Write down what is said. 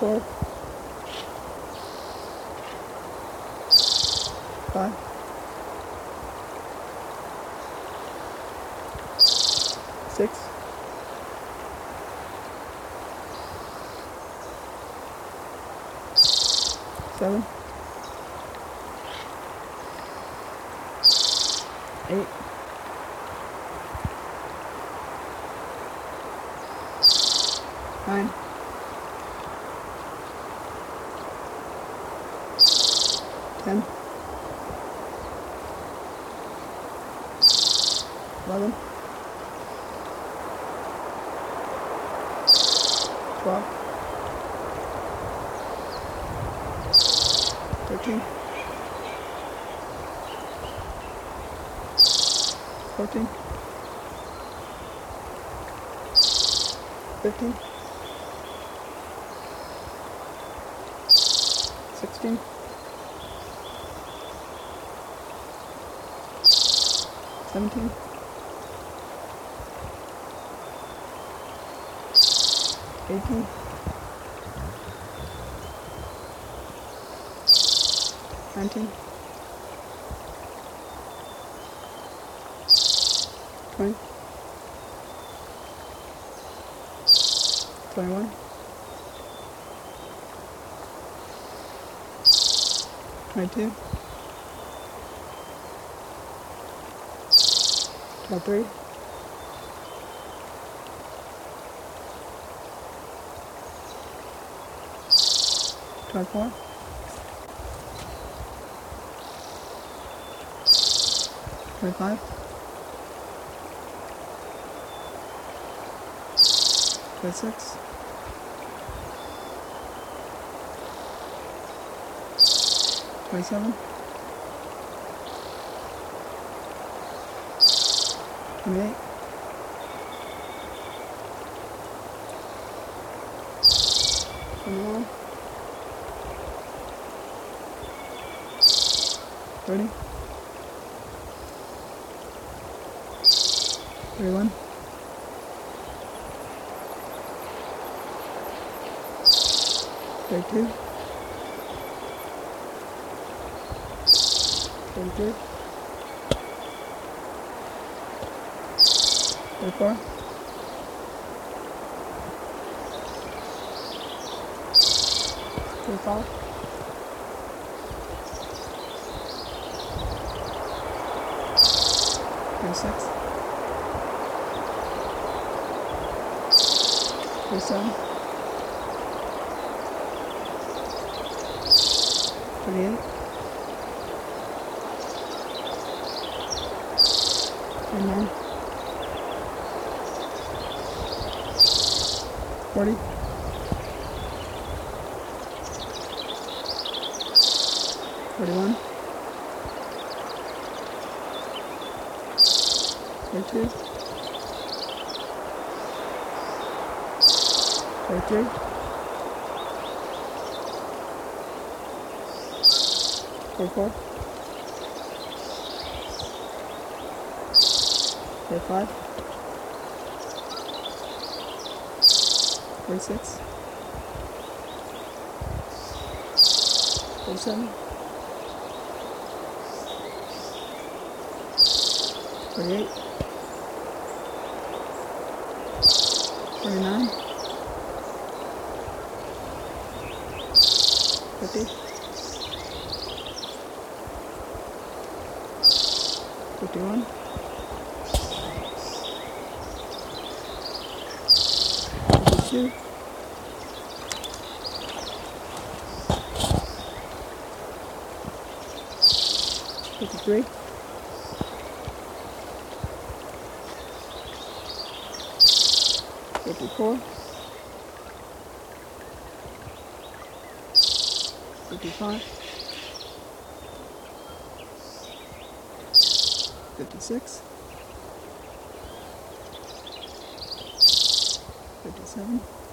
4, 5, 6, 7, 8, 9, 10, 11, 12, 13, 14, 15, 16, 17, 18, 19, 20, 21, 22, 23, 24, 25, 26, 27, 28, 29, 30, 31, 32, 33, 34, 35, 36, 37, 38, 39, 40, 41, 42, 43, 44, 45, 46, 47, 48, 49, 50, 51, 52, 53, 54, 55, 56, 57,